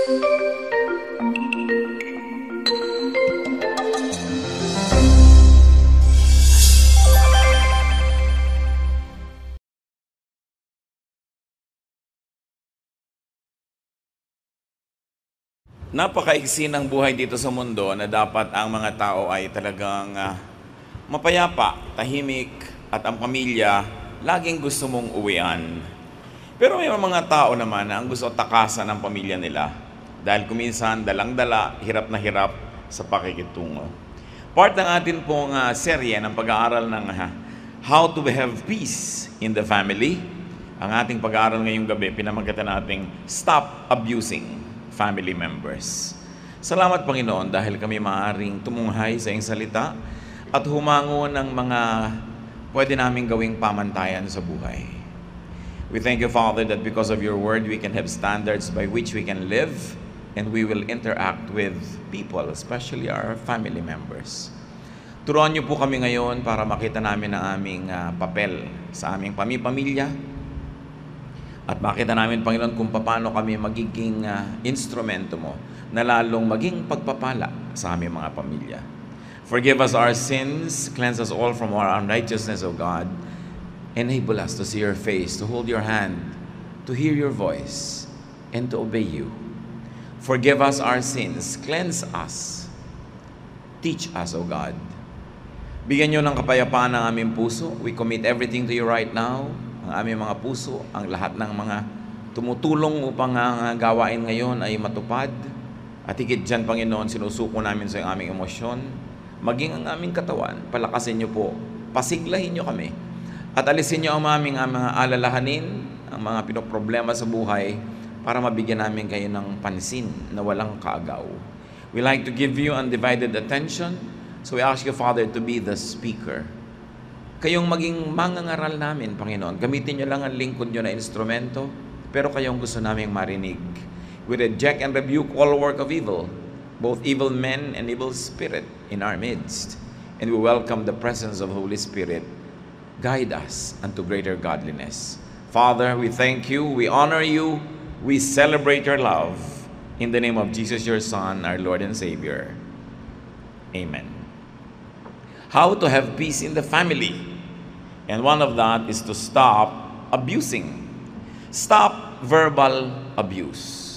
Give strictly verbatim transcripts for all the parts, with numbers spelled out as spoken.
Napakaigsi ng buhay dito sa mundo na dapat ang mga tao ay talagang uh, mapayapa, tahimik, at ang pamilya laging gusto mong uwian. Pero may mga tao naman na ang gusto takasan ng pamilya nila dahil kuminsan dalang-dala, hirap na hirap sa pakikitungo. Part ng atin pong uh, serye ng pag-aaral ng uh, How to Have Peace in the Family. Ang ating pag-aaral ngayong gabi, pinamagatan nating Stop Abusing Family Members. Salamat Panginoon dahil kami maaaring tumunghay sa iyong salita at humango ng mga pwede naming gawing pamantayan sa buhay. We thank you, Father, that because of your word, we can have standards by which we can live and we will interact with people, especially our family members. Turuan niyo po kami ngayon para makita namin ang aming uh, papel sa aming pamipamilya. At makita namin, Panginoon, kung paano kami magiging uh, instrumento mo na lalong maging pagpapala sa aming mga pamilya. Forgive us our sins, cleanse us all from our unrighteousness, O God. Enable us to see your face, to hold your hand, to hear your voice, and to obey you. Forgive us our sins, cleanse us, teach us, O God. Bigyan niyo ng kapayapaan ang aming puso. We commit everything to you right now. Ang aming mga puso, ang lahat ng mga tumutulong upang ang gawain ngayon ay matupad. At higit dyan, Panginoon, sinusuko namin sa aming emosyon. Maging ang aming katawan, palakasin niyo po, pasiglahin niyo kami. At alisin niyo ang aming ang mga alalahanin, ang mga pinoproblema sa buhay, para mabigyan namin kayo ng pansin na walang kaagaw. We like to give you undivided attention, so we ask you, Father, to be the speaker. Kayong maging mangangaral namin, Panginoon. Gamitin niyo lang ang lingkod niyo na instrumento, pero kayong gusto naming marinig. We reject and rebuke all work of evil, both evil men and evil spirit in our midst. And we welcome the presence of Holy Spirit. Guide us unto greater godliness. Father, we thank you, we honor you, we celebrate your love. In the name of Jesus, your Son, our Lord and Savior. Amen. How to have peace in the family. And one of that is to stop abusing. Stop verbal abuse.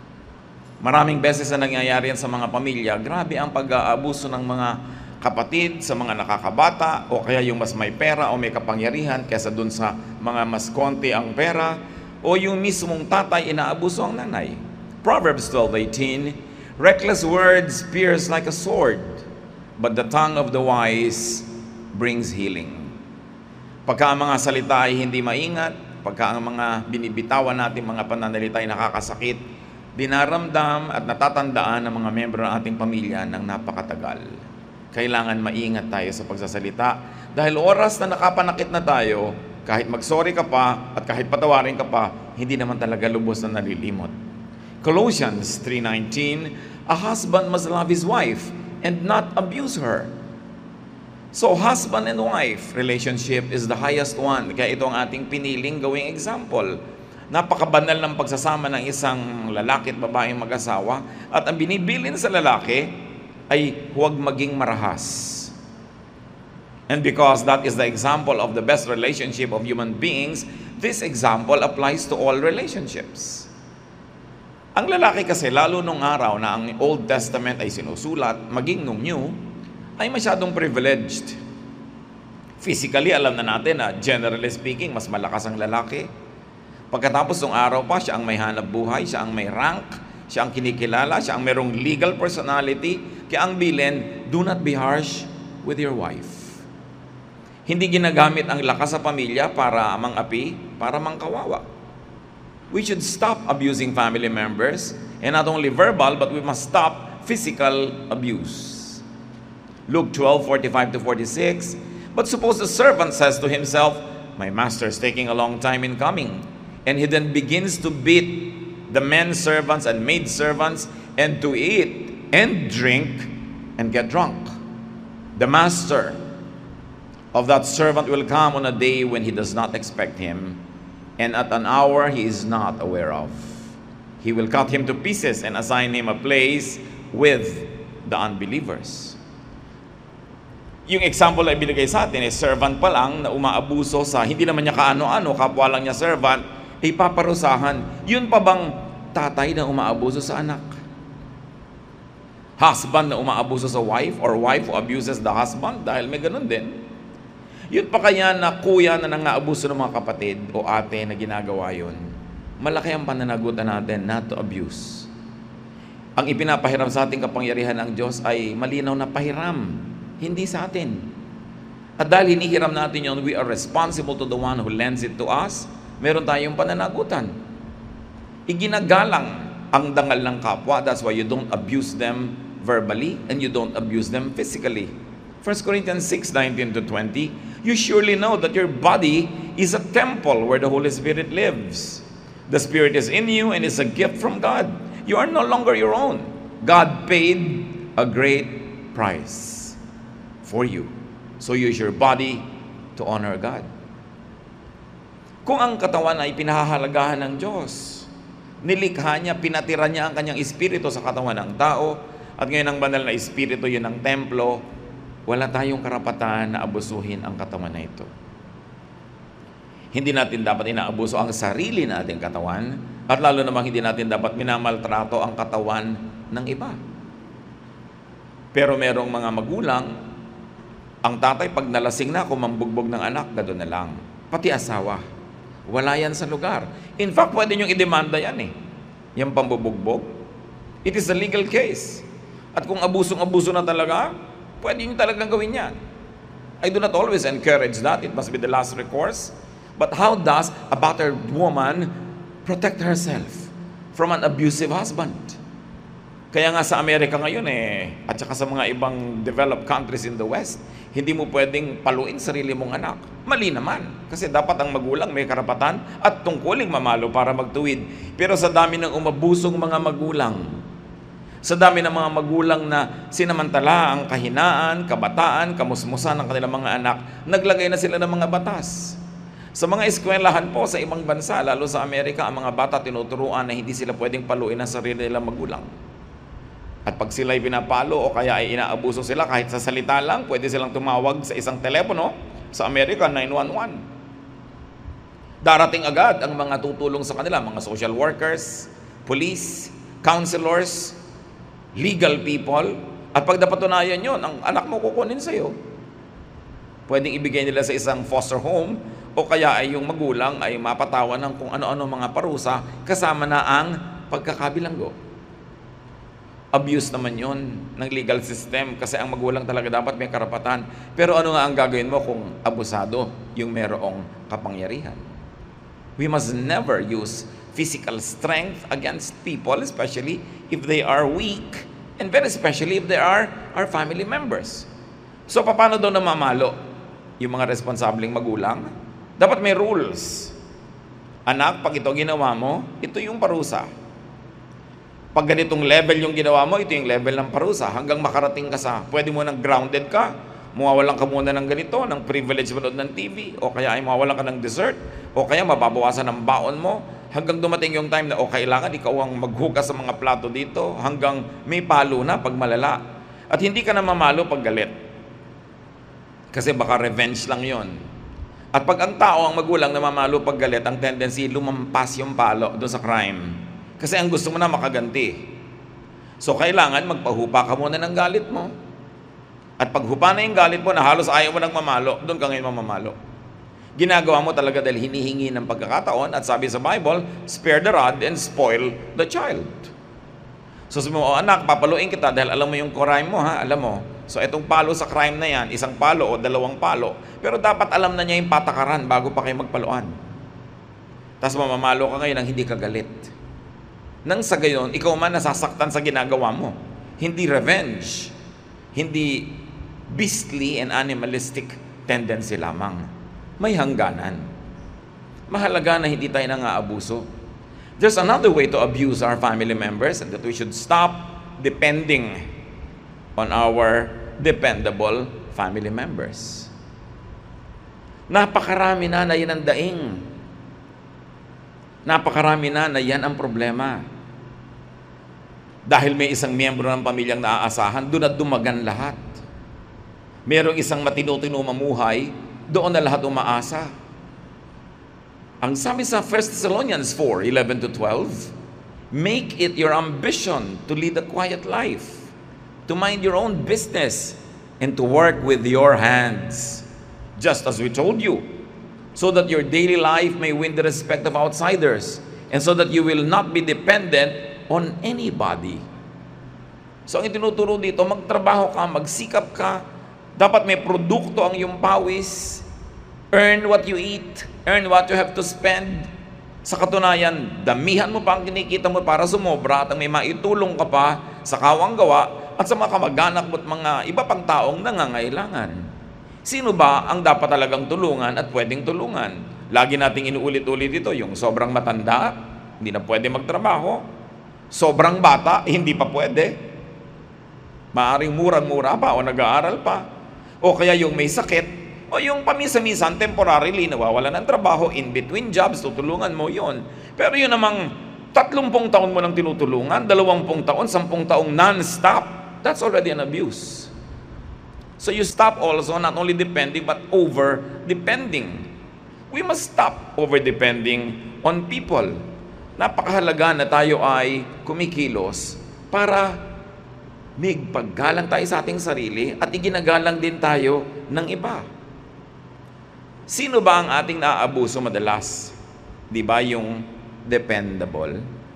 Maraming beses na nangyayari yan sa mga pamilya. Grabe ang pag-aabuso ng mga kapatid sa mga nakakabata o kaya yung mas may pera o may kapangyarihan kaysa dun sa mga mas konti ang pera o yung mismong tatay inaabuso ang nanay. Proverbs twelve eighteen, reckless words pierce like a sword, but the tongue of the wise brings healing. Pagka ang mga salita ay hindi maingat, pagka ang mga binibitawan natin mga pananalita ay nakakasakit, dinaramdam at natatandaan ng mga membro ng ating pamilya ng napakatagal. Kailangan maingat tayo sa pagsasalita dahil oras na nakapanakit na tayo, kahit mag-sorry ka pa at kahit patawarin ka pa, hindi naman talaga lubos na nalilimot. Colossians three nineteen, a husband must love his wife and not abuse her. So, husband and wife relationship is the highest one. Kaya ito ang ating piniling gawing example. Napakabanal ng pagsasama ng isang lalaki at babaeng mag-asawa at ang binibilin sa lalaki ay huwag maging marahas. And because that is the example of the best relationship of human beings, this example applies to all relationships. Ang lalaki kasi, lalo nung araw na ang Old Testament ay sinusulat, maging nung New, ay masyadong privileged. Physically, alam na natin na generally speaking, mas malakas ang lalaki. Pagkatapos ng araw pa, siya ang may hanap buhay, siya ang may rank, siya ang kinikilala, siya ang merong legal personality. Kaya ang bilin, do not be harsh with your wife. Hindi ginagamit ang lakas sa pamilya para mang-api, para mangkawawa. We should stop abusing family members, and not only verbal, but we must stop physical abuse. Luke twelve forty-five to forty-six, but suppose the servant says to himself, my master is taking a long time in coming, and he then begins to beat the men servants and maid servants, and to eat and drink and get drunk. The master of that servant will come on a day when he does not expect him, and at an hour he is not aware of. He will cut him to pieces and assign him a place with the unbelievers. Yung example na ibinigay sa atin is servant pa lang na umaabuso sa hindi naman niya kaano-ano, kapwa lang niya servant, ipaparusahan. Yun pa bang tatay na umaabuso sa anak? Husband na umaabuso sa wife, or wife who abuses the husband, dahil may ganun din. Yun pa kaya na kuya na nangaabuso ng mga kapatid o ate na ginagawa yun. Malaki ang pananagutan natin not to abuse. Ang ipinapahiram sa ating kapangyarihan ng Diyos ay malinaw na pahiram, hindi sa atin. At dahil hinihiram natin yun, we are responsible to the one who lends it to us. Meron tayong pananagutan. Iginagalang ang dangal ng kapwa. That's why you don't abuse them verbally and you don't abuse them physically. First Corinthians six, nineteen to twenty, you surely know that your body is a temple where the Holy Spirit lives. The Spirit is in you and is a gift from God. You are no longer your own. God paid a great price for you. So use your body to honor God. Kung ang katawan ay pinahahalagahan ng Diyos, nilikha niya, pinatira niya ang kanyang espiritu sa katawan ng tao, at ngayon ang banal na espiritu yun ang templo, wala tayong karapatan na abusuhin ang katawan na ito. Hindi natin dapat inaabuso ang sarili nating katawan, at lalo namang hindi natin dapat minamaltrato ang katawan ng iba. Pero merong mga magulang, ang tatay pag nalasing na, kumambugbog ng anak, gano'n na lang. Pati asawa, wala yan sa lugar. In fact, pwede niyong idemanda yan eh. Yung pambubugbog. It is a legal case. At kung abusong-abuso na talaga, pwede niyo talagang gawin yan. I do not always encourage that. It must be the last recourse. But how does a battered woman protect herself from an abusive husband? Kaya nga sa Amerika ngayon eh, at saka sa mga ibang developed countries in the West, hindi mo pwedeng paluin sarili mong anak. Mali naman. Kasi dapat ang magulang may karapatan at tungkuling mamalo para magtuwid. Pero sa dami ng umabusong mga magulang, sa dami ng mga magulang na sinamantala ang kahinaan, kabataan, kamusmusan ng kanilang mga anak, naglagay na sila ng mga batas. Sa mga eskwelahan po sa ibang bansa, lalo sa Amerika, ang mga bata tinuturuan na hindi sila pwedeng paluin ang sarili nilang magulang. At pag sila ay pinapalo o kaya ay inaabuso sila kahit sa salita lang, pwede silang tumawag sa isang telepono sa Amerika, nine one one. Darating agad ang mga tutulong sa kanila, mga social workers, police, counselors, legal people. At pag napatunayan yun, ang anak mo kukunin sa'yo. Pwedeng ibigay nila sa isang foster home o kaya ay yung magulang ay mapatawan ng kung ano-ano mga parusa kasama na ang pagkakabilanggo. Abuse naman yon ng legal system kasi ang magulang talaga dapat may karapatan. Pero ano nga ang gagawin mo kung abusado yung merong kapangyarihan? We must never use physical strength against people, especially if they are weak, and very especially if they are our family members. So paano daw namamalo yung mga responsableng magulang? Dapat may rules. Anak, pag ito ginawa mo, ito yung parusa. Pag ganitong level yung ginawa mo, ito yung level ng parusa. Hanggang makarating ka sa, pwede mo nang grounded ka, mawawalan ka muna ng ganito, ng privilege manood ng T V, o kaya ay mawawalan ka ng dessert, o kaya mababawasan ng baon mo, hanggang dumating yung time na, o kailangan ikaw ang maghugas sa mga plato dito, hanggang may palo na pag malala. At hindi ka na mamalo pag galit. Kasi baka revenge lang yon. At pag ang tao, ang magulang na mamalo pag galit, ang tendency, lumampas yung palo doon sa crime. Kasi ang gusto mo na makaganti. So, kailangan magpahupa ka muna ng galit mo. At pag hupa na yung galit mo na halos ayaw mo nang mamalo, doon ka ngayon mamamalo. Ginagawa mo talaga dahil hinihingi ng pagkakataon at sabi sa Bible, spare the rod and spoil the child. So, sabi mo, oh, anak, papaluin kita dahil alam mo yung crime mo, ha? Alam mo. So, itong palo sa crime na yan, isang palo o dalawang palo. Pero dapat alam na niya yung patakaran bago pa kayo magpaluan. Tapos mamamalo ka ngayon nang hindi ka galit. Nang sa gayon, ikaw man nasasaktan sa ginagawa mo. Hindi revenge. Hindi beastly and animalistic tendency lamang. May hangganan. Mahalaga na hindi tayo nang-aabuso. There's another way to abuse our family members and that we should stop depending on our dependable family members. Napakarami na na yan ang daing. Napakarami na na yan ang problema. Dahil may isang miyembro ng pamilyang naaasahan, doon at dumagan lahat. Merong isang matino-tino mamuhay, doon na lahat umaasa. Ang sabi sa First Thessalonians four, eleven to twelve, make it your ambition to lead a quiet life, to mind your own business, and to work with your hands, just as we told you, so that your daily life may win the respect of outsiders, and so that you will not be dependent on anybody. So ang itinuturo dito, magtrabaho ka, magsikap ka, dapat may produkto ang iyong pawis, earn what you eat, earn what you have to spend. Sa katunayan, damihan mo pa ang kinikita mo para sumobra at may maitulong ka pa sa kawang gawa at sa mga kamag-anak mo at mga iba pang taong nangangailangan. Sino ba ang dapat talagang tulungan at pwedeng tulungan? Lagi nating inuulit-ulit ito, yung sobrang matanda, hindi na pwede magtrabaho. Sobrang bata, hindi pa pwede. Maaring murang-mura pa o nag-aaral pa. O kaya yung may sakit, o yung pamisa-misan, temporarily, nawawala ng trabaho, in between jobs, tutulungan mo yon. Pero yun namang tatlumpung taon mo nang tinutulungan, dalawampung taon, sampung taong non-stop, that's already an abuse. So you stop also not only depending, but over-depending. We must stop over-depending on people. Napakahalaga na tayo ay kumikilos para may paggalang tayo sa ating sarili at iginagalang din tayo ng iba. Sino ba ang ating naaabuso madalas? Di ba yung dependable?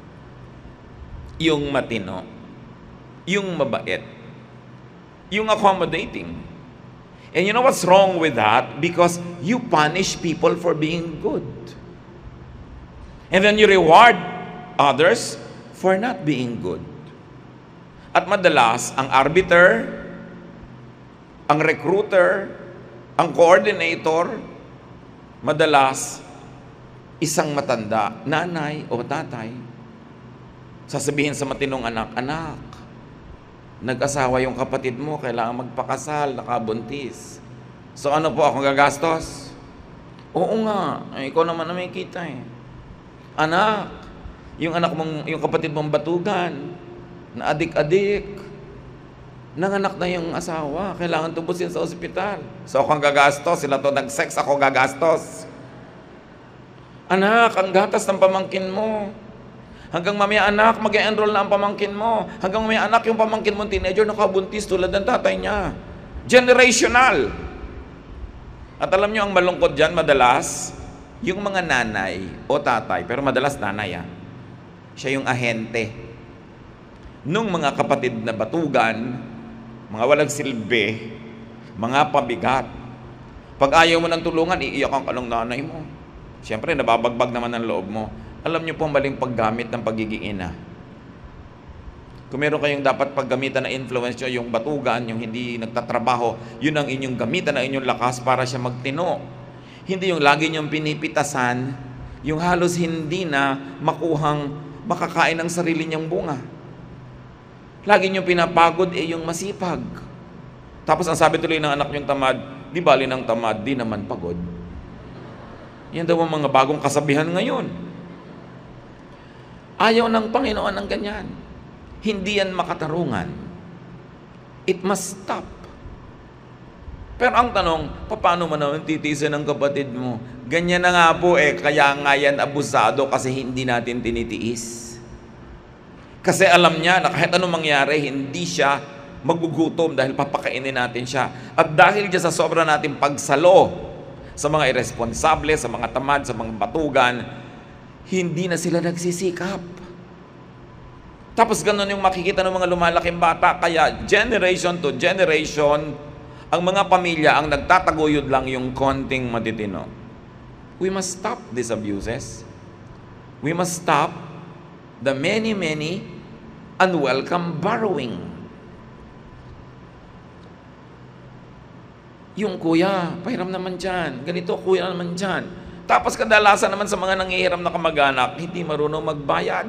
Yung matino? Yung mabait? Yung accommodating? And you know what's wrong with that? Because you punish people for being good. And then you reward others for not being good. At madalas, ang arbiter, ang recruiter, ang coordinator, madalas, isang matanda, nanay o tatay, sasabihin sa matinong anak, anak, nag-asawa yung kapatid mo, kailangan magpakasal, nakabuntis. So ano po, akong gagastos? Oo nga, ay, ikaw naman na may kita eh. Anak, yung anak mong, yung kapatid mong batugan, na adik-adik, nanganak na yung asawa, kailangan tubusin sa ospital. So ako ang gagastos, sila to nag-sex, ako gagastos. Anak, ang gatas ng pamangkin mo. Hanggang mamaya anak, mag-enroll na ang pamangkin mo. Hanggang mamaya anak, yung pamangkin mo teenager, nakabuntis tulad ng tatay niya. Generational. At alam nyo, ang malungkot dyan, madalas, yung mga nanay o tatay, pero madalas nanay ah, siya yung ahente nung mga kapatid na batugan, mga walang silbi, mga pabigat. Pag ayaw mo ng tulungan, iiyak ang kalong nanay mo. Siyempre, nababagbag naman ang loob mo. Alam niyo po ang maling paggamit ng pagiging ina. Kung meron kayong dapat paggamitan na influence nyo, yung batugan, yung hindi nagtatrabaho, yun ang inyong gamitan, ang inyong lakas para siya magtino. Hindi yung lagi niyong pinipitasan, yung halos hindi na makuhang makakain ng sarili niyang bunga. Lagi niyong pinapagod eh yung masipag. Tapos ang sabi tuloy ng anak niyong tamad, di bali ng tamad, di naman pagod. Yan daw ang mga bagong kasabihan ngayon. Ayaw ng Panginoon ng ganyan. Hindi yan makatarungan. It must stop. Pero ang tanong, paano mo naman titiisin ng kapatid mo? Ganyan na nga po eh, kaya nga yan abusado kasi hindi natin tinitiis. Kasi alam niya na kahit anong mangyari, hindi siya magugutom dahil papakainin natin siya. At dahil dyan sa sobra natin pagsalo sa mga irresponsable, sa mga tamad, sa mga batugan, hindi na sila nagsisikap. Tapos ganun yung makikita ng mga lumalaking bata. Kaya generation to generation, ang mga pamilya ang nagtataguyod lang yung konting matitino. We must stop these abuses. We must stop the many, many unwelcome borrowing. Yung kuya, pahiram naman dyan. Ganito, kuya naman dyan. Tapos kadalasan naman sa mga nangihiram na kamag-anak, hindi marunong magbayad.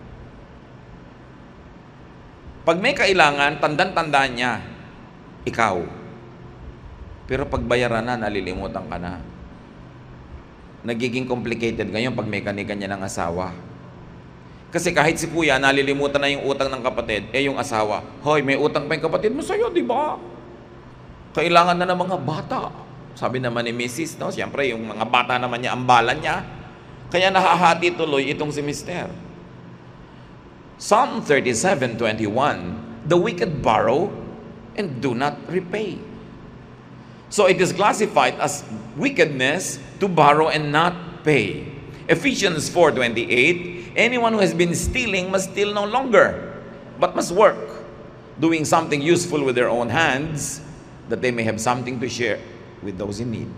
Pag may kailangan, tandan-tanda niya, ikaw. Pero pag bayaran na, nalilimutan ka na. Nagiging complicated ngayon pag may kanya-kanya ng asawa. Kasi kahit si kuya, nalilimutan na yung utang ng kapatid, eh yung asawa, hoy, may utang pa yung kapatid mo sa'yo, di ba? Kailangan na ng mga bata. Sabi naman ni missus, no? Siyempre, yung mga bata naman niya, ang bala niya. Kaya nahahati tuloy itong si mister. Psalm thirty-seven twenty-one, the wicked borrow and do not repay. So it is classified as wickedness to borrow and not pay. Ephesians four twenty-eight, anyone who has been stealing must steal no longer, but must work, doing something useful with their own hands, that they may have something to share with those in need.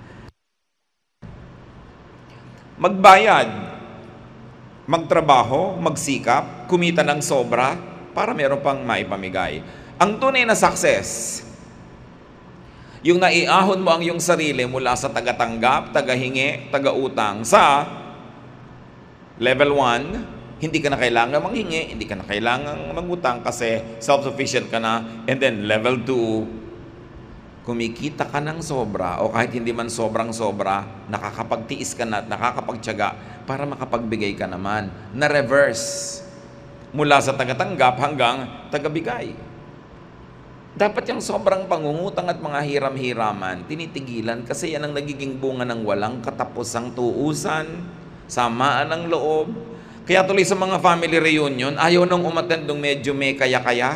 Magbayad, magtrabaho, magsikap, kumita ng sobra para meron pang maipamigay. Ang tunay na success, yung naiahon mo ang iyong sarili mula sa tagatanggap, tagahingi, tagautang sa level one, hindi ka na kailangan manghingi, hindi ka na kailangan mangutang kasi self-sufficient ka na. And then level two, kumikita ka ng sobra o kahit hindi man sobrang sobra, nakakapagtiis ka na at nakakapagtiyaga para makapagbigay ka naman. Na reverse, mula sa tagatanggap hanggang tagabigay. Dapat yung sobrang pangungutang at mga hiram-hiraman, tinitigilan kasi yan ang nagiging bunga ng walang katapusang tuusan, samaan ng loob. Kaya tuloy sa mga family reunion, ayaw nang umattend ng medyo may kaya-kaya.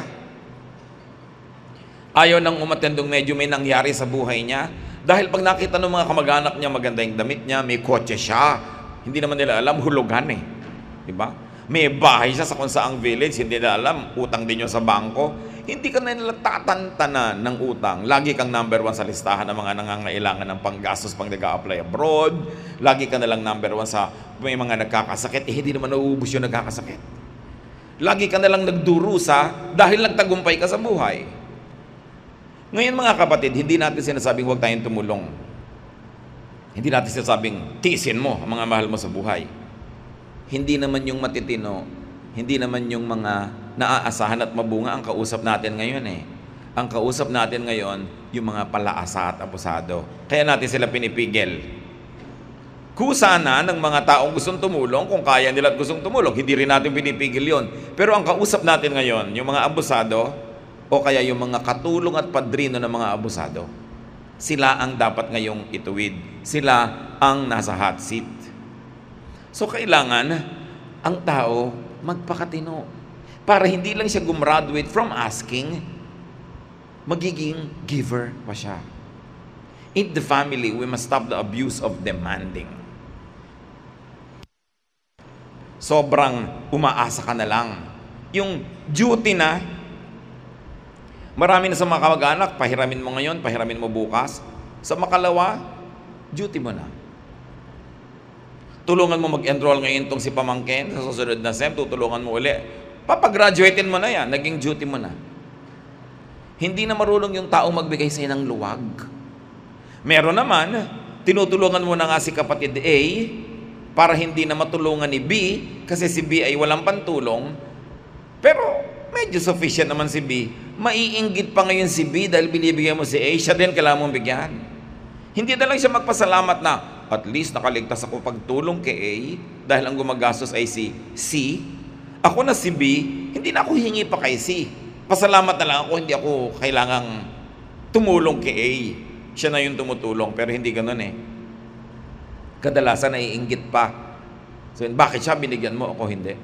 Ayaw nang umattend ng medyo may nangyari sa buhay niya. Dahil pag nakita ng mga kamag-anak niya, maganda yung damit niya, may kotse siya, hindi naman nila alam, hulugan eh. Diba? May bahay siya sa kung saang village, hindi nila alam, utang din yun sa bangko. Hindi ka na nila tatantanan ng utang. Lagi kang number one sa listahan ng mga nangangailangan ng panggastos pang nag-a-apply abroad. Lagi ka na lang number one sa may mga nagkakasakit. Eh, hindi naman nauubos yung nagkakasakit. Lagi ka na lang nagdurusa dahil nagtagumpay ka sa buhay. Ngayon mga kapatid, hindi natin sinasabing huwag tayong tumulong. Hindi natin sinasabing tiisin mo ang mga mahal mo sa buhay. Hindi naman yung matitino, hindi naman yung mga naaasahan at mabunga ang kausap natin ngayon eh. Ang kausap natin ngayon, yung mga palaasa at abusado. Kaya natin sila pinipigil. Kusa na ng mga taong gustong tumulong, kung kaya nila at gustong tumulong, hindi rin natin pinipigil yon. Pero ang kausap natin ngayon, yung mga abusado, o kaya yung mga katulong at padrino ng mga abusado, sila ang dapat ngayong ituwid. Sila ang nasa hot seat. So kailangan ang tao magpakatino para hindi lang siya gumraduate from asking, magiging giver pa siya. In the family, we must stop the abuse of demanding. Sobrang umaasa ka na lang. Yung duty na, marami na sa mga kamag-anak, pahiramin mo ngayon, pahiramin mo bukas. Sa makalawa, duty mo na. Tulungan mo mag-enroll ngayon itong si pamangkin, sa susunod na SEM, tutulungan mo uli. Papagraduatein mo na yan, naging duty mo na. Hindi na marunong yung taong magbigay sa'yo ng luwag. Meron naman, tinutulungan mo na nga si kapatid A para hindi na matulungan ni B kasi si B ay walang pantulong. Pero medyo sufficient naman si B. Maiinggit pa ngayon si B dahil binibigyan mo si A, siya din kailangan mong bigyan. Hindi na lang siya magpasalamat na at least nakaligtas ako pagtulong kay A dahil ang gumagastos ay si C. Ako na si B, hindi na ako hingi pa kay C. Pasalamat na lang ako, hindi ako kailangang tumulong kay A. Siya na yung tumutulong, pero hindi ganun eh. Kadalasan naiinggit pa. So, bakit siya binigyan mo, ako hindi?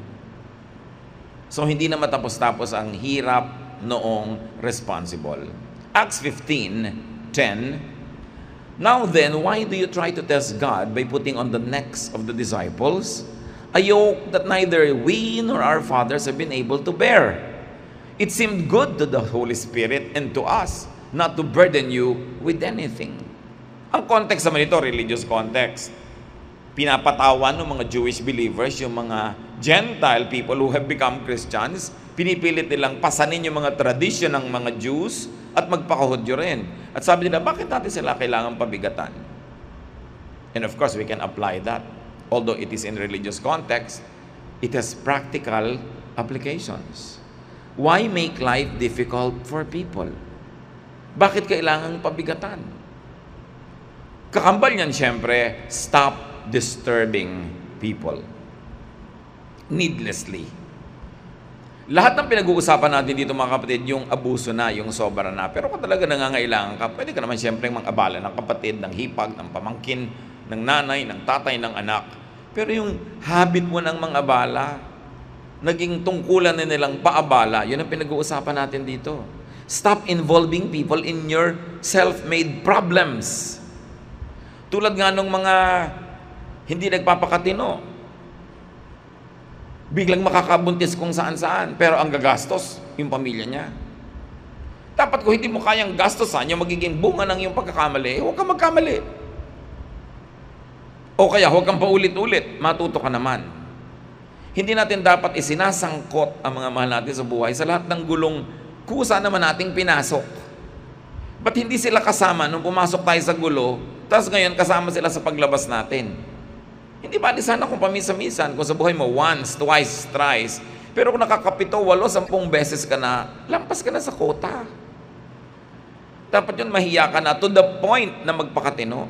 So, hindi na matapos-tapos ang hirap noong responsible. Acts fifteen ten, now then, why do you try to test God by putting on the necks of the disciples a yoke that neither we nor our fathers have been able to bear? It seemed good to the Holy Spirit and to us not to burden you with anything. Ang context naman ito, religious context. Pinapatawan ng mga Jewish believers, yung mga Gentile people who have become Christians, pinipilit nilang pasanin yung mga tradisyon ng mga Jews at magpakahudyo rin. At sabi nila, bakit natin sila kailangan pabigatan? And of course, we can apply that. Although it is in religious context, it has practical applications. Why make life difficult for people? Bakit kailangang pabigatan? Kakambal niyan, syempre, stop disturbing people. needlessly. Lahat ng pinag-uusapan natin dito mga kapatid, yung abuso na, yung sobra na. Pero kung talaga nangangailangan ka, pwede ka naman siyempre mang-abala ng kapatid, ng hipag, ng pamangkin, ng nanay, ng tatay, ng anak. Pero yung habit mo ng mang-abala, naging tungkulan na nilang paabala, yun ang pinag-uusapan natin dito. Stop involving people in your self-made problems. Tulad nga nung mga hindi nagpapakatino, biglang makakabuntis kung saan-saan, pero ang gagastos, yung pamilya niya. Dapat kung hindi mo kayang gastosan, yung magiging bunga ng iyong pagkakamali, huwag kang magkamali. O kaya, huwag kang paulit-ulit, matuto ka naman. Hindi natin dapat isinasangkot ang mga mahal natin sa buhay sa lahat ng gulong kusa naman nating pinasok. Ba't hindi sila kasama nung pumasok tayo sa gulo, tapos ngayon kasama sila sa paglabas natin? Hindi ba di sana kung pamisa-misan, kung sa buhay mo once, twice, thrice, pero kung nakakapito, walo, sampung beses ka na, lampas ka na sa kota. Dapat yun, mahiya ka na to the point na magpakatino.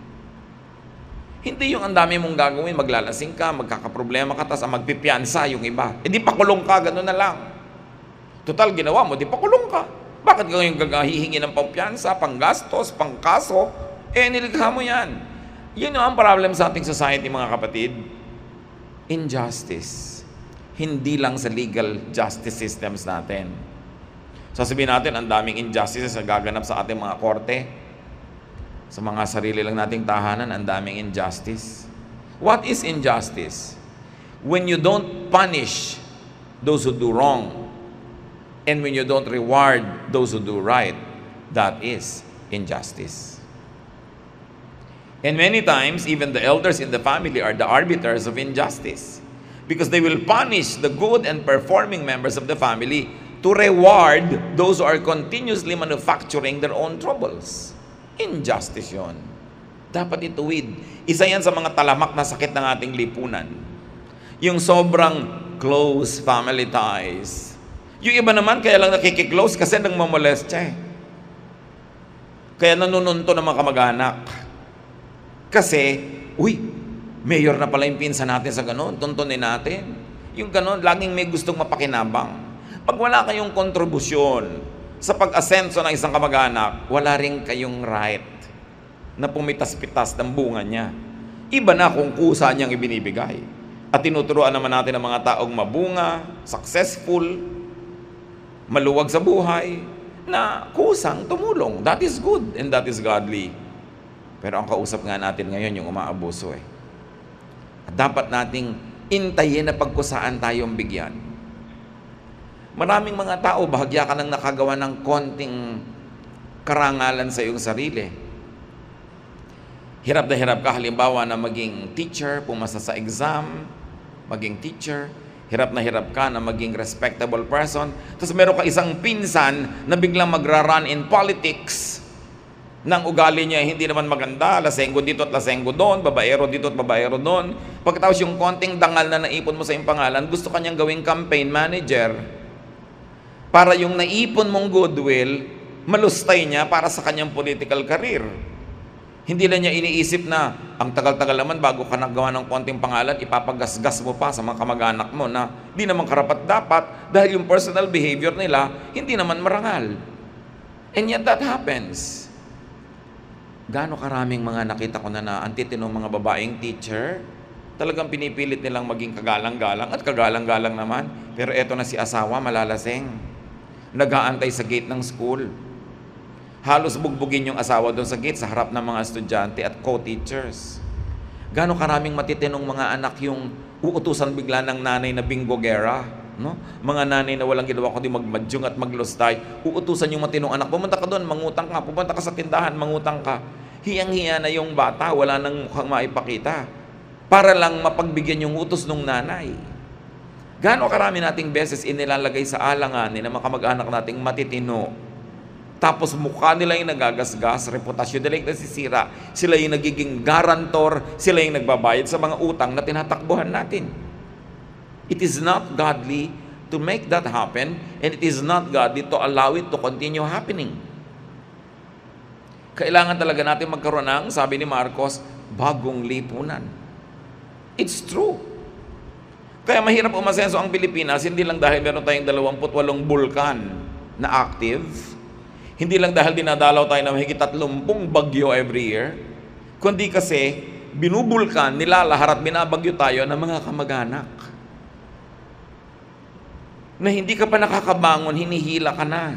Hindi yung ang dami mong gagawin, maglalasing ka, magkakaproblema ka, tapos magpipiansa yung iba. E di pakulong ka, gano'n na lang. Total, ginawa mo, di pakulong ka. Bakit ka ngayon gagahihingi ng pampiyansa, panggastos, pangkaso? Eh, nilikha mo yan. Yun ang problem sa ating society, mga kapatid. Injustice. Hindi lang sa legal justice systems natin. Sasabihin natin, ang daming injustices na gaganap sa ating mga korte. Sa mga sarili lang nating tahanan, ang daming injustice. What is injustice? When you don't punish those who do wrong, and when you don't reward those who do right, that is injustice. And many times, even the elders in the family are the arbiters of injustice, because they will punish the good and performing members of the family to reward those who are continuously manufacturing their own troubles. Injustice yun. Dapat ituwid. Isa yan sa mga talamak na sakit ng ating lipunan. Yung sobrang close family ties. Yung iba naman, kaya lang nakikiklose kasi nang mamolest siya eh. Kaya nanununto ng mga kamag-anak. Kasi, uy, mayor na pala yung pinsan natin sa ganon, tuntunin natin. Yung ganon, laging may gustong mapakinabang. Pag wala kayong kontribusyon sa pag-asenso ng isang kamag-anak, wala rin kayong right na pumitas-pitas ng bunga niya. Iba na kung kusa niyang ibinibigay. At tinuturuan naman natin ang mga taong mabunga, successful, maluwag sa buhay, na kusang tumulong. That is good and that is godly. Pero ang kausap nga natin ngayon yung umaabuso eh. At dapat nating intayin na pagkusaan tayong bigyan. Maraming mga tao, bahagya ka nang nakagawa ng konting karangalan sa iyong sarili. Hirap na hirap ka halimbawa na maging teacher, pumasa sa exam, maging teacher. Hirap na hirap ka na maging respectable person. Tapos meron ka isang pinsan na biglang magra-run in politics. Nang ugali niya hindi naman maganda, lasenggo dito at lasenggo doon, babaero dito at babaero doon. Pagkatapos yung konting dangal na naipon mo sa iyong pangalan, gusto kanyang gawing campaign manager para yung naipon mong goodwill, malustay niya para sa kanyang political career. Hindi na niya iniisip na ang tagal-tagal naman bago ka nagawa ng konting pangalan, ipapagasgas mo pa sa mga kamag-anak mo na di naman karapat-dapat dahil yung personal behavior nila hindi naman marangal. And yet that happens. Gaano karaming mga nakita ko na na antitinong mga babaeng teacher, talagang pinipilit nilang maging kagalang-galang at kagalang-galang naman. Pero eto na si asawa, malalaseng. Nag-aantay sa gate ng school. Halos bugbugin yung asawa doon sa gate sa harap ng mga estudyante at co-teachers. Gaano karaming matitinong mga anak yung uutusan bigla ng nanay na binggogera. No? Mga nanay na walang ginawa kundi magmadyong at maglustay, uutusan yung matinong anak, pumunta ka doon, mangutang ka, pumunta ka sa tindahan, mangutang ka. Hiyang-hiya na yung bata, wala nang mukhang maipakita. Para lang mapagbigyan yung utos ng nanay. Gaano karami nating beses inilalagay sa alanganin ng mga kamag-anak nating matitino. Tapos mukha nila yung nagagasgas, reputasyon nila yung nasisira, sila yung nagiging garantor, sila yung nagbabayad sa mga utang na tinatakbuhan natin. It is not godly to make that happen, and it is not godly to allow it to continue happening. Kailangan talaga natin magkaroon ng, sabi ni Marcos, bagong lipunan. It's true. Kaya mahirap umasenso ang Pilipinas, hindi lang dahil meron tayong dalawampu't walong bulkan na active, hindi lang dahil dinadalaw tayo ng mahigit tatlumpung bagyo every year, kundi kasi binubulkan, nilalahar at binabagyo tayo ng mga kamag-anak. Na hindi ka pa nakakabangon, hinihila ka na.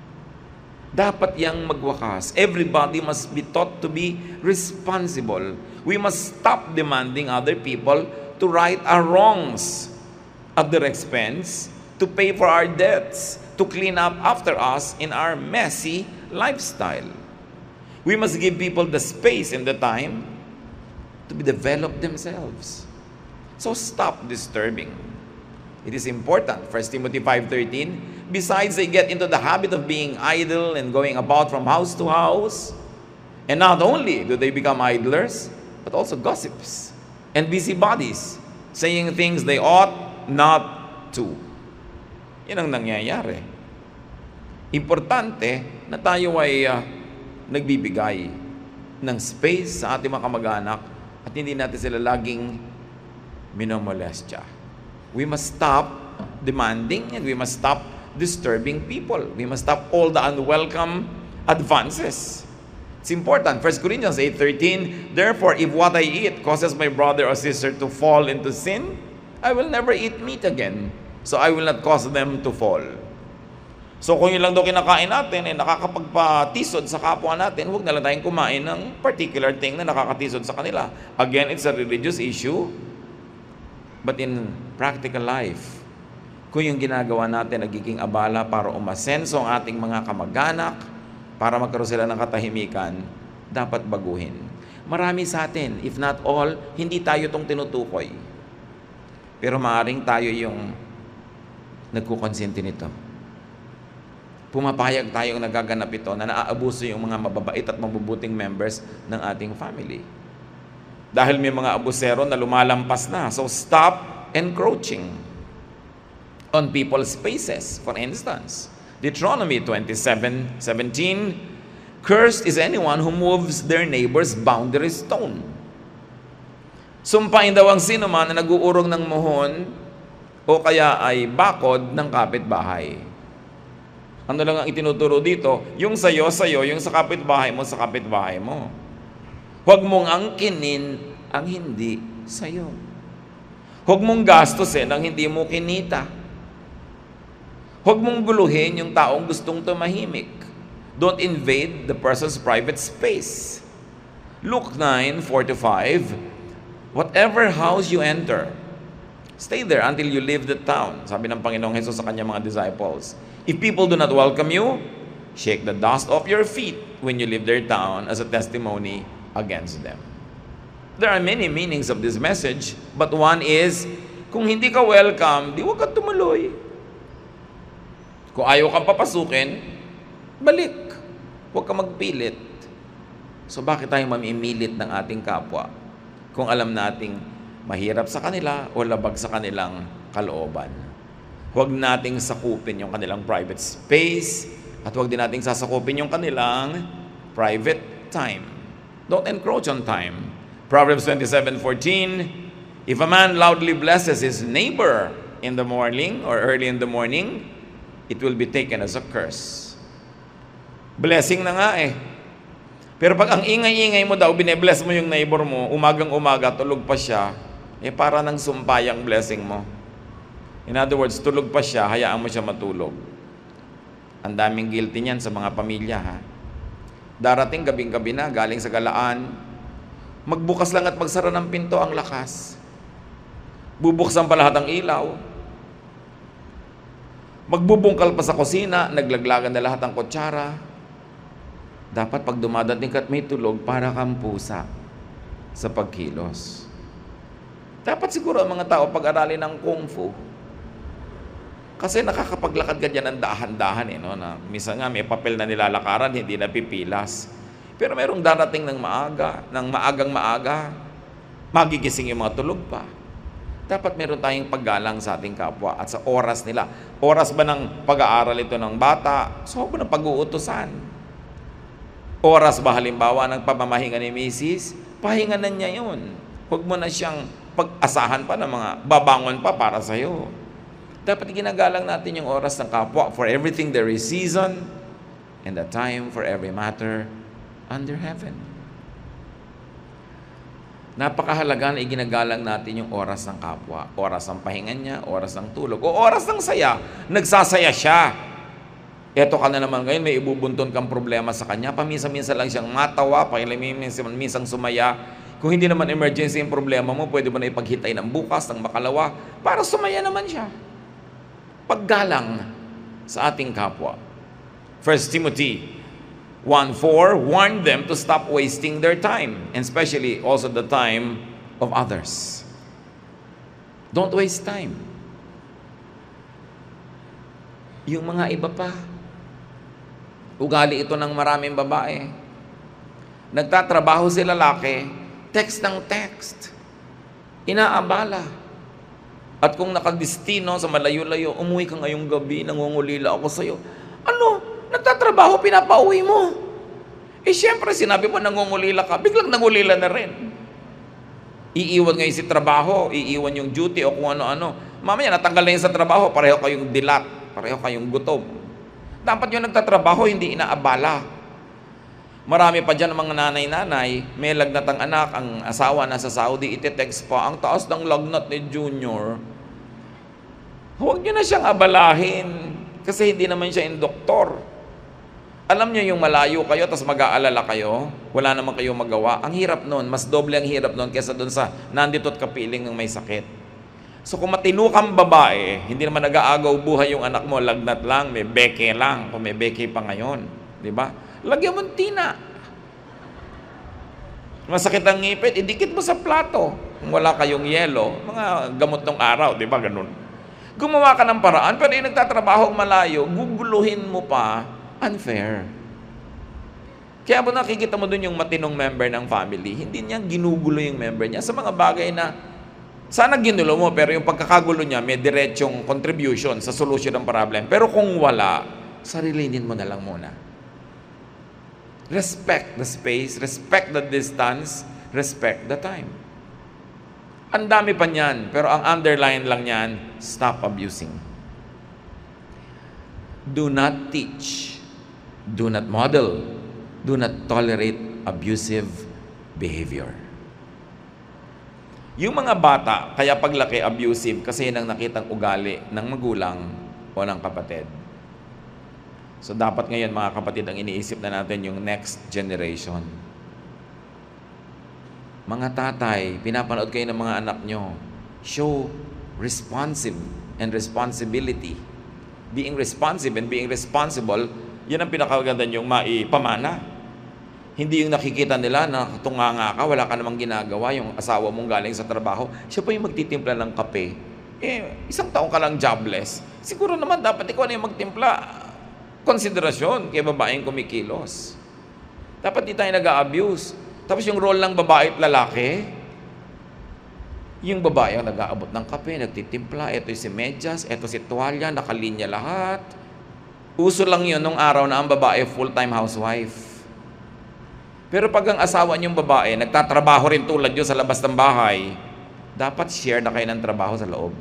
Dapat yang magwakas. Everybody must be taught to be responsible. We must stop demanding other people to right our wrongs at their expense, to pay for our debts, to clean up after us in our messy lifestyle. We must give people the space and the time to develop themselves. So stop disturbing. It is important. First Timothy five thirteen, besides they get into the habit of being idle and going about from house to house, and not only do they become idlers, but also gossips and busybodies, saying things they ought not to. Yan ang nangyayari. Importante na tayo ay uh, nagbibigay ng space sa ating mga kamag-anak at hindi natin sila laging minomolestya. We must stop demanding and we must stop disturbing people. We must stop all the unwelcome advances. It's important. First Corinthians eight thirteen, therefore, if what I eat causes my brother or sister to fall into sin, I will never eat meat again, so I will not cause them to fall. So kung yun lang daw kinakain natin, eh, nakakapagpatisod sa kapwa natin, huwag na lang tayong kumain ng particular thing na nakakatisod sa kanila. Again, it's a religious issue, but in practical life, kung yung ginagawa natin nagiging abala para umasenso ang ating mga kamag-anak, para magkaroon sila ng katahimikan, dapat baguhin. Marami sa atin, if not all, hindi tayo itong tinutukoy. Pero maaaring tayo yung nagkukonsinti nito. Pumapayag tayong nagaganap ito na naaabuso yung mga mababait at mabubuting members ng ating family. Dahil may mga abusero na lumalampas na. So stop encroaching on people's spaces. For instance, Deuteronomy twenty-seven seventeen, cursed is anyone who moves their neighbor's boundary stone. Sumpain daw ang sino man na nag-uurong ng muhon o kaya ay bakod ng kapitbahay. Ano lang ang itinuturo dito? Yung sa'yo, sa'yo, yung sa kapitbahay mo, sa kapitbahay mo. Huwag mong angkinin ang hindi sa'yo. Huwag mong gastusin ang hindi mo kinita. Huwag mong guluhin yung taong gustong tumahimik. Don't invade the person's private space. Luke nine four to five, whatever house you enter, stay there until you leave the town. Sabi ng Panginoong Hesus sa kanyang mga disciples. If people do not welcome you, shake the dust off your feet when you leave their town as a testimony against them. There are many meanings of this message, but one is, kung hindi ka welcome, di huwag ka tumuloy. Kung ayaw kang papasukin, balik. Huwag ka magpilit. So bakit tayo mamimilit ng ating kapwa kung alam nating mahirap sa kanila o labag sa kanilang kalooban? Huwag nating sakupin yung kanilang private space at huwag din nating sasakupin yung kanilang private time. Don't encroach on time. Proverbs twenty-seven fourteen, if a man loudly blesses his neighbor in the morning or early in the morning, it will be taken as a curse. Blessing na nga eh. Pero pag ang ingay-ingay mo daw, bine-bless mo yung neighbor mo, umagang-umaga, tulog pa siya, eh para nang sumpayang blessing mo. In other words, tulog pa siya, hayaan mo siya matulog. Ang daming guilty niyan sa mga pamilya, ha? Darating gabing-gabi na, galing sa galaan, magbukas lang at magsara ng pinto ang lakas. Bubuksan pa lahat ang ilaw. Magbubungkal pa sa kusina, naglaglagan na lahat ang kutsara. Dapat pag dumadating ka at may tulog, para kang pusa sa pagkilos. Dapat siguro ang mga tao pag-aralin ng Kung Fu. Kasi nakakapaglakad ka dyan ng dahan-dahan. Eh, no? Na, misa nga may papel na nilalakaran, hindi na pipilas. Pero merong darating ng maaga, ng maagang maaga, magigising yung mga tulog pa. Dapat meron tayong paggalang sa ating kapwa at sa oras nila. Oras ba ng pag-aaral ito ng bata? So, ba ng pag-uutusan? Oras ba halimbawa ng pamamahinga ni misis? Pahinga na niya yun. Huwag mo na siyang pag-asahan pa ng mga babangon pa para sa'yo. Dapat ginagalang natin yung oras ng kapwa. For everything there is season, and a time for every matter under heaven. Napakahalaga na iginagalang natin yung oras ng kapwa. Oras ng pahinga niya, oras ng tulog, o oras ng saya. Nagsasaya siya. Eto ka na naman ngayon, may ibubunton kang problema sa kanya. Paminsan-minsan lang siyang matawa, paminsan-minsan sumaya. Kung hindi naman emergency yung problema mo, pwede mo na ipaghintay ng bukas, ng makalawa, para sumaya naman siya. Paggalang sa ating kapwa. First Timothy one four, warn them to stop wasting their time, and especially also the time of others. Don't waste time. Yung mga iba pa, ugali ito ng maraming babae. Nagtatrabaho si lalaki, text ng text. Inaabala. At kung nakadistino sa malayo-layo, umuwi ka ngayong gabi, nangungulila ako sa'yo. Ano? Nagtatrabaho, pinapauwi mo. Eh syempre, sinabi mo nangungulila ka, biglang nangulila na rin. Iiwan ngayon si trabaho, iiwan yung duty o kung ano-ano. Mamaya, natanggal na yun sa trabaho, pareho kayong dilat, pareho kayong gutom. Dapat yung nagtatrabaho, hindi inaabala. Marami pa dyan mga nanay-nanay, may lagnat ang anak, ang asawa nasa Saudi, iti-text pa, ang taas ng lagnat ni Junior. Huwag nyo na siyang abalahin, kasi hindi naman siya yung doktor. Alam niyo yung malayo kayo, tapos mag-aalala kayo, wala naman kayong magawa. Ang hirap nun, mas doble ang hirap nun kesa dun sa nandito't kapiling ng may sakit. So kung matino kang babae, hindi naman nag-aagaw buhay yung anak mo, lagnat lang, may beke lang, kung may beke pa ngayon. Di ba? Lagyan mo tina. Masakit ang ngipit, idikit mo sa plato. Kung wala kayong yelo, mga gamot ng araw, di ba? Ganun. Gumawa ka ng paraan, pero yung nagtatrabaho malayo, guguluhin mo pa, unfair. Kaya mo nakikita mo dun yung matinong member ng family, hindi niya ginugulo yung member niya sa mga bagay na sana ginulo mo, pero yung pagkakagulo niya may diretsong contribution sa solution ng problem. Pero kung wala, sarilinin mo na lang muna. Respect the space, respect the distance, respect the time. Ang dami pa niyan, pero ang underline lang niyan, stop abusing. Do not teach, do not model, do not tolerate abusive behavior. Yung mga bata, kaya paglaki abusive kasi yun ang nakitang ugali ng magulang o ng kapatid. So dapat ngayon mga kapatid, ang iniisip na natin yung next generation. Mga tatay, pinapanood kayo ng mga anak nyo. Show responsive and responsibility. Being responsive and being responsible, yan ang pinakaganda yung maipamana. Hindi yung nakikita nila na tunganga ka, wala ka namang ginagawa, yung asawa mong galing sa trabaho, siya pa yung magtitimpla ng kape. Eh, isang taong ka lang jobless. Siguro naman dapat ikaw na yung magtimpla. Konsiderasyon kay babaeng kumikilos. Dapat di tayo nag-a-abuse. Tapos yung role ng babae at lalaki, yung babae ang nag-aabot ng kape, nagtitimpla, eto si medyas, eto si tuwalya, nakalinya lahat. Uso lang yun nung araw na ang babae full-time housewife. Pero pag ang asawa niyong babae, nagtatrabaho rin tulad yun sa labas ng bahay, dapat share na kayo ng trabaho sa loob.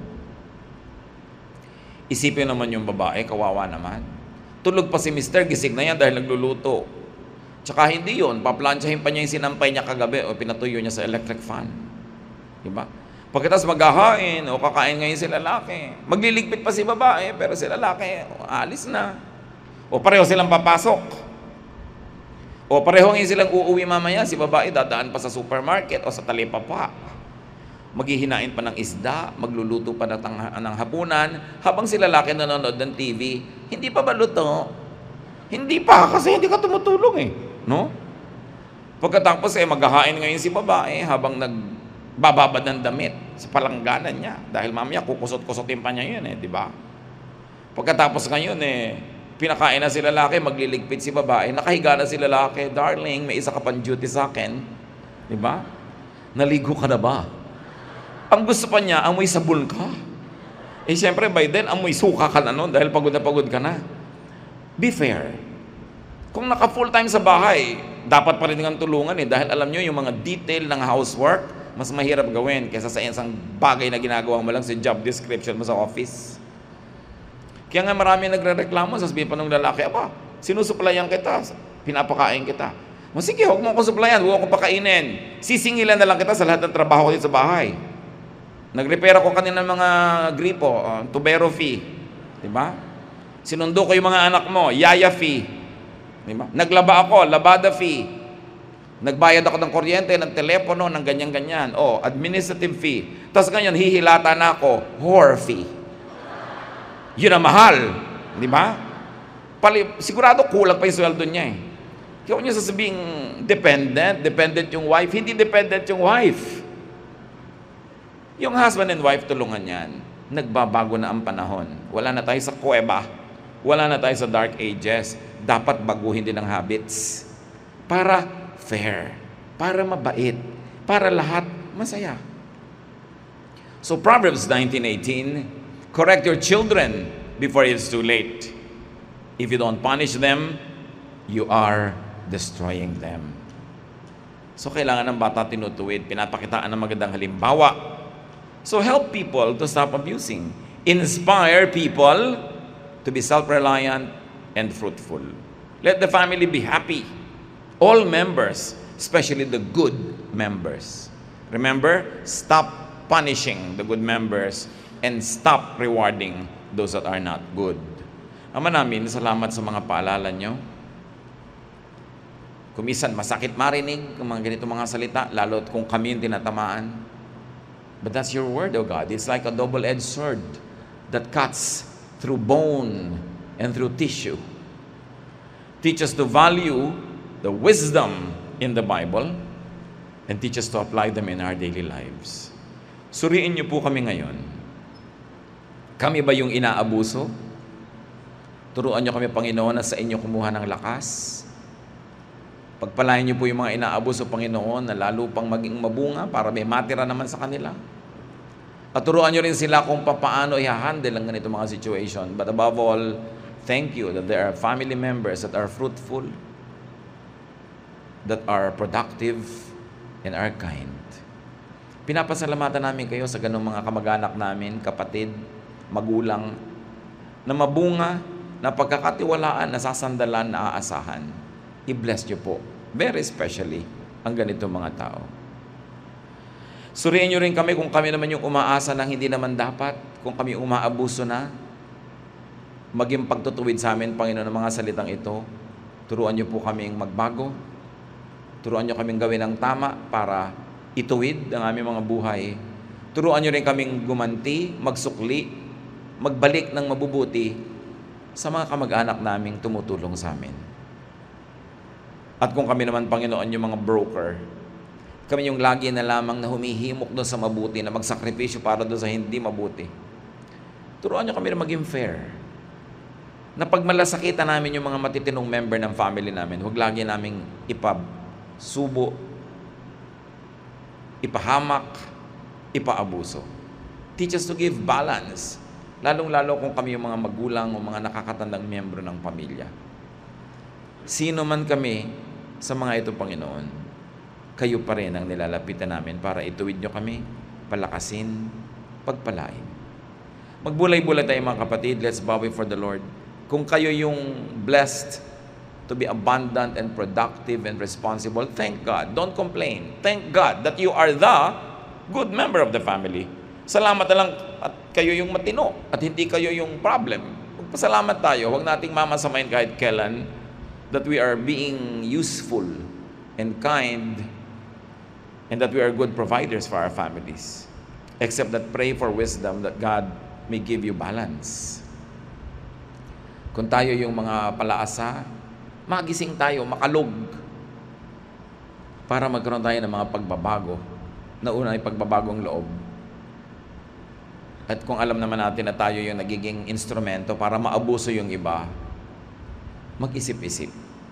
Isipin naman yung babae, kawawa naman. Tulog pa si mister, gising na yan dahil nagluluto. Tsaka hindi yun, paplansyahin pa niya yung sinampay niya kagabi o pinatuyo niya sa electric fan. Diba? Pagkatapos maghahain o kakain ngayon si lalaki, magliligpit pa si babae, pero si lalaki, alis na. O pareho silang papasok. O pareho ngayon silang uuwi mamaya, si babae dadaan pa sa supermarket o sa talipapa. Maghihinain pa ng isda, magluluto pa ng, ng hapunan, habang si lalaki nanonood ng T V, hindi pa ba luto? Hindi pa, kasi hindi ka tumutulong eh. No? Pagkatapos eh, maghahain ngayon si babae habang nagbababad ng damit sa palangganan niya. Dahil mamaya kukusot-kusotin pa niya yun eh, di ba? Pagkatapos ngayon eh, pinakain na si lalaki, magliligpit si babae, nakahiga na si lalaki, darling, may isa ka pang duty sa akin. Di ba? Naligo ka na ba? Ang gusto pa niya, amoy sabon ka. Eh, siyempre, by then, amoy suka ka na nun dahil pagod na pagod ka na. Be fair. Kung naka full time sa bahay, dapat pa rin nga tulungan eh, dahil alam nyo, yung mga detail ng housework, mas mahirap gawin kaysa sa isang bagay na ginagawa mo lang sa job description mo sa office. Kaya nga marami nagre-reklamo, sasabihin pa ng lalaki, "Aba, sinusuplayan kita, pinapakain kita." O sige, huwag mo akong suplayan, huwag akong pakainin. Sisingilan na lang kita sa lahat ng trabaho ko dito sa bahay. Nag-repair ako kanina ng mga gripo, uh, tubero fee. Diba? Sinundo ko yung mga anak mo, yaya fee. Diba? Naglaba ako, labada fee. Nagbayad ako ng kuryente, ng telepono, ng ganyan-ganyan. O, administrative fee. Tapos ganyan, hihilata na ako, whore fee. Yun ang mahal. Di ba? Pali, sigurado kulang pa yung sweldo niya eh. Kaya niyo sasabihin, dependent, dependent yung wife. Hindi dependent yung wife. Yung husband and wife, tulungan yan. Nagbabago na ang panahon. Wala na tayo sa kuweba. Wala na tayo sa dark ages. Dapat baguhin din ang habits. Para fair. Para mabait. Para lahat masaya. So Proverbs nineteen eighteen, correct your children before it's too late. If you don't punish them, you are destroying them. So kailangan ng bata tinutuwid, pinapakitaan ng magandang halimbawa. So help people to stop abusing. Inspire people to be self-reliant and fruitful. Let the family be happy. All members, especially the good members. Remember, stop punishing the good members and stop rewarding those that are not good. Ama namin, salamat sa mga paalala nyo. Kumisan, masakit marinig ang mga ganito mga salita, lalo kung kami yung tinatamaan. But that's your word, O God. It's like a double-edged sword that cuts through bone and through tissue. Teach us to value the wisdom in the Bible and teach us to apply them in our daily lives. Suriin niyo po kami ngayon. Kami ba yung inaabuso? Turuan niyo kami, Panginoon, na sa inyo kumuha ng lakas. Pagpalain niyo po yung mga inaabuso, Panginoon, na lalo pang maging mabunga para may matira naman sa kanila. At turuan niyo rin sila kung paano i-handle ang ganito mga situation. But above all, thank you that there are family members that are fruitful, that are productive, and are kind. Pinapasalamatan namin kayo sa ganung mga kamag-anak namin, kapatid, magulang, na mabunga, na pagkakatiwalaan, nasasandalan, na aasahan. I-bless niyo po, very especially, ang ganitong mga tao. Suriin niyo rin kami kung kami naman yung umaasa ng hindi naman dapat, kung kami umaabuso na, maging pagtutuwid sa amin, Panginoon, ng mga salitang ito. Turuan niyo po kaming magbago. Turuan niyo kaming gawin ang tama para ituwid ang aming mga buhay. Turuan niyo rin kaming gumanti, magsukli, magbalik ng mabubuti sa mga kamag-anak naming tumutulong sa amin. At kung kami naman, Panginoon, yung mga broker, kami yung lagi na lamang na humihimok doon sa mabuti, na magsakripisyo para doon sa hindi mabuti. Turuan niyo kami na maging fair. Na pag malasakitan namin yung mga matitinong member ng family namin, huwag lagi naming ipasubo, ipahamak, ipaabuso. Teach us to give balance, lalong-lalo kung kami yung mga magulang o mga nakakatandang miyembro ng pamilya. Sino man kami sa mga ito, Panginoon, kayo pa rin ang nilalapitan namin para ituwid nyo kami, palakasin, pagpalain. Magbulay-bulay tayo, mga kapatid. Let's bow before the Lord. Kung kayo yung blessed to be abundant and productive and responsible, thank God. Don't complain. Thank God that you are the good member of the family. Salamat na lang at kayo yung matino at hindi kayo yung problem. Magpasalamat tayo. Huwag nating mamasamain kahit kailan that we are being useful and kind and that we are good providers for our families. Except that pray for wisdom that God may give you balance. Kung tayo yung mga palaasa, magising tayo, makalog para magkaroon tayo ng mga pagbabago. Na una ay pagbabagong loob. At kung alam naman natin na tayo yung nagiging instrumento para maabuso yung iba, mag-isip-isip.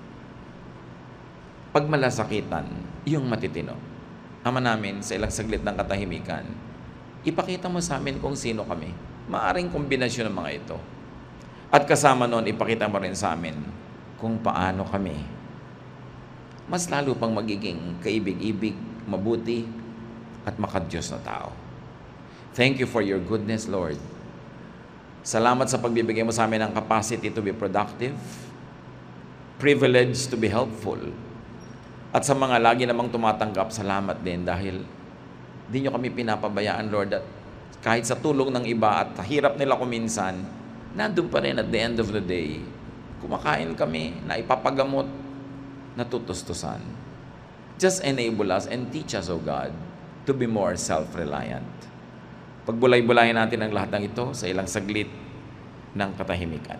Pag malasakitan, yung matitino. Ama namin, sa ilang saglit ng katahimikan, ipakita mo sa amin kung sino kami. Maaring kombinasyon ng mga ito. At kasama noon, ipakita mo rin sa amin kung paano kami mas lalo pang magiging kaibig-ibig, mabuti, at makadiyos na tao. Thank you for your goodness, Lord. Salamat sa pagbibigay mo sa amin ng capacity to be productive, privilege to be helpful, at sa mga lagi namang tumatanggap, salamat din dahil di nyo kami pinapabayaan, Lord, at kahit sa tulong ng iba at hirap nila kuminsan, nandun pa rin at the end of the day, kumakain kami na ipapagamot, natutustusan. Just enable us and teach us, O God, to be more self-reliant. Pagbulay-bulayan natin ang lahat ng ito sa ilang saglit ng katahimikan.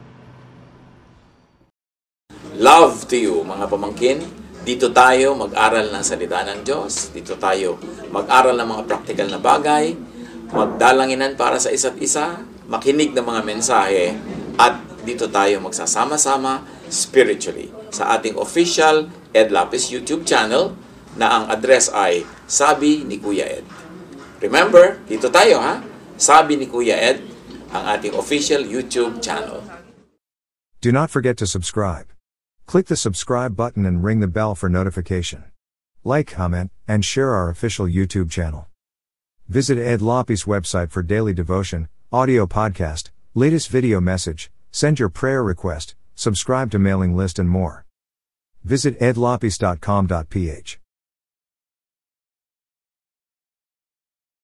Love to you, mga pamangkin. Dito tayo mag-aral ng salita ng Diyos. Dito tayo mag-aral ng mga practical na bagay, magdalanginan para sa isa't isa, makinig ng mga mensahe, at dito tayo magsasama-sama spiritually sa ating official Ed Lapis YouTube channel na ang address ay Sabi ni Kuya Ed. Remember, dito tayo ha, Sabi ni Kuya Ed, ang ating official YouTube channel. Do not forget to subscribe. Click the subscribe button and ring the bell for notification. Like, comment, and share our official YouTube channel. Visit Ed Lapis website for daily devotion, audio podcast, latest video message, send your prayer request, subscribe to mailing list and more. Visit ed lapis dot com dot p h.